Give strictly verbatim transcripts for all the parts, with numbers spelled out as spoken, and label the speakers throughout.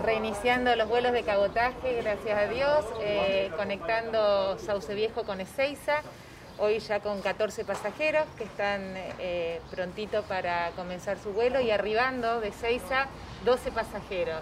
Speaker 1: reiniciando los vuelos de cabotaje, gracias a Dios, eh, conectando Sauce Viejo con Ezeiza, hoy ya con catorce pasajeros que están eh, prontito para comenzar su vuelo y arribando de Ezeiza doce pasajeros.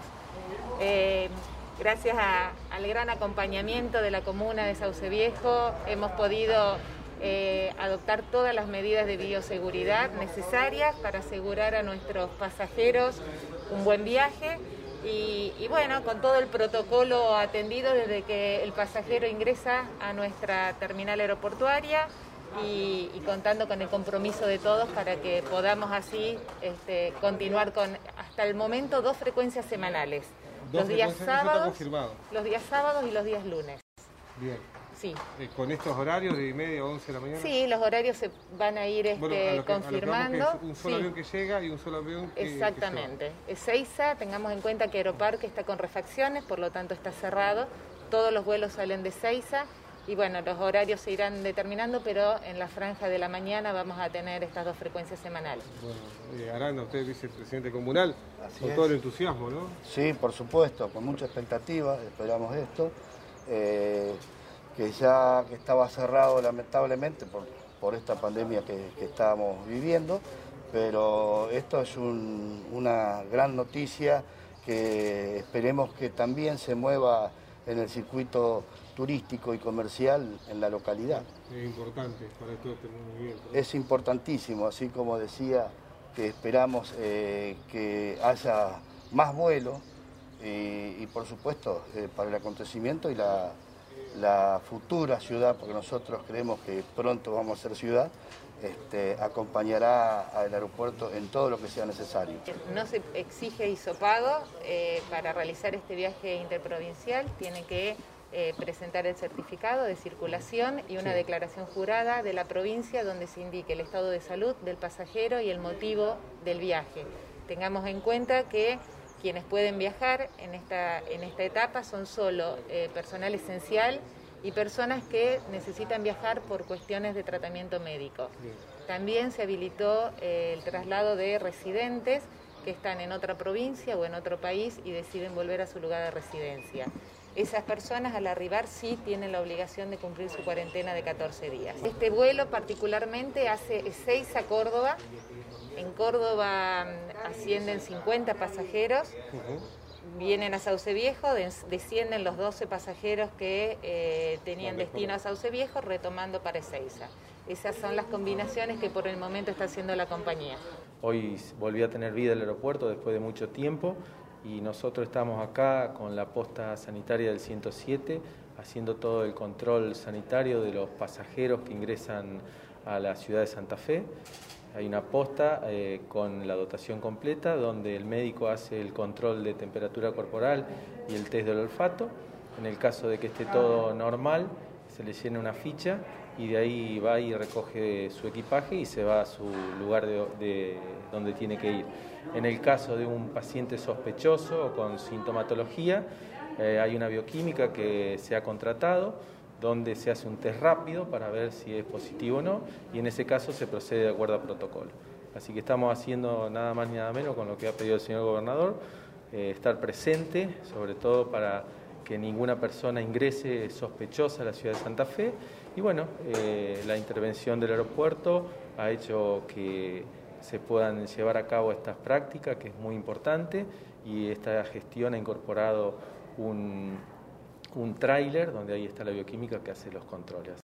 Speaker 1: Eh, gracias a, al gran acompañamiento de la comuna de Sauce Viejo hemos podido eh, adoptar todas las medidas de bioseguridad necesarias para asegurar a nuestros pasajeros un buen viaje. Y, y bueno, con todo el protocolo atendido desde que el pasajero ingresa a nuestra terminal aeroportuaria y, y contando con el compromiso de todos para que podamos así este, continuar con, hasta el momento, dos frecuencias semanales.
Speaker 2: Dos
Speaker 1: los días sábados,
Speaker 2: los
Speaker 1: días sábados y los días lunes.
Speaker 2: Bien.
Speaker 1: Sí.
Speaker 2: Eh, ¿Con estos horarios de y media a once de la mañana?
Speaker 1: Sí, los horarios se van a ir este,
Speaker 2: bueno, a lo que,
Speaker 1: confirmando.
Speaker 2: A lo que es un solo
Speaker 1: sí.
Speaker 2: avión que llega y un solo avión que
Speaker 1: Exactamente. Que Ezeiza, tengamos en cuenta que Aeroparque está con refacciones, por lo tanto está cerrado. Todos los vuelos salen de Ezeiza y bueno, los horarios se irán determinando, pero en la franja de la mañana vamos a tener estas dos frecuencias semanales.
Speaker 2: Bueno, eh, Aranda, usted es vicepresidente comunal,
Speaker 3: Así
Speaker 2: con
Speaker 3: es.
Speaker 2: todo el entusiasmo, ¿no?
Speaker 3: Sí, por supuesto, con mucha expectativa, esperamos esto. Eh, que ya que estaba cerrado lamentablemente por, por esta pandemia que, que estábamos viviendo, pero esto es un, una gran noticia que esperemos que también se mueva en el circuito turístico y comercial en la localidad.
Speaker 2: Es importante para todo este movimiento, ¿no?
Speaker 3: Es importantísimo, así como decía, que esperamos eh, que haya más vuelos y, y por supuesto eh, para el acontecimiento y la la futura ciudad, porque nosotros creemos que pronto vamos a ser ciudad, este, acompañará al aeropuerto en todo lo que sea necesario.
Speaker 1: No se exige hisopado eh, para realizar este viaje interprovincial, tiene que eh, presentar el certificado de circulación y una sí. declaración jurada de la provincia donde se indique el estado de salud del pasajero y el motivo del viaje. Tengamos en cuenta que quienes pueden viajar en esta, en esta etapa son solo eh, personal esencial y personas que necesitan viajar por cuestiones de tratamiento médico. Bien. También se habilitó eh, el traslado de residentes que están en otra provincia o en otro país y deciden volver a su lugar de residencia. Esas personas al arribar sí tienen la obligación de cumplir su cuarentena de catorce días. Este vuelo particularmente hace Ezeiza, Córdoba. En Córdoba ascienden cincuenta pasajeros, uh-huh. vienen a Sauce Viejo, descienden los doce pasajeros que eh, tenían destino a Sauce Viejo, retomando para Ezeiza. Esas son las combinaciones que por el momento está haciendo la compañía.
Speaker 4: Hoy volvió a tener vida el aeropuerto después de mucho tiempo y nosotros estamos acá con la posta sanitaria del ciento siete haciendo todo el control sanitario de los pasajeros que ingresan a la ciudad de Santa Fe. Hay una posta eh, con la dotación completa donde el médico hace el control de temperatura corporal y el test del olfato. En el caso de que esté todo normal, se le llena una ficha y de ahí va y recoge su equipaje y se va a su lugar de, de donde tiene que ir. En el caso de un paciente sospechoso o con sintomatología, eh, hay una bioquímica que se ha contratado donde se hace un test rápido para ver si es positivo o no, y en ese caso se procede de acuerdo a protocolo. Así que estamos haciendo nada más ni nada menos con lo que ha pedido el señor gobernador, eh, estar presente, sobre todo para que ninguna persona ingrese sospechosa a la ciudad de Santa Fe, y bueno, eh, la intervención del aeropuerto ha hecho que se puedan llevar a cabo estas prácticas, que es muy importante, y esta gestión ha incorporado un un tráiler donde ahí está la bioquímica que hace los controles.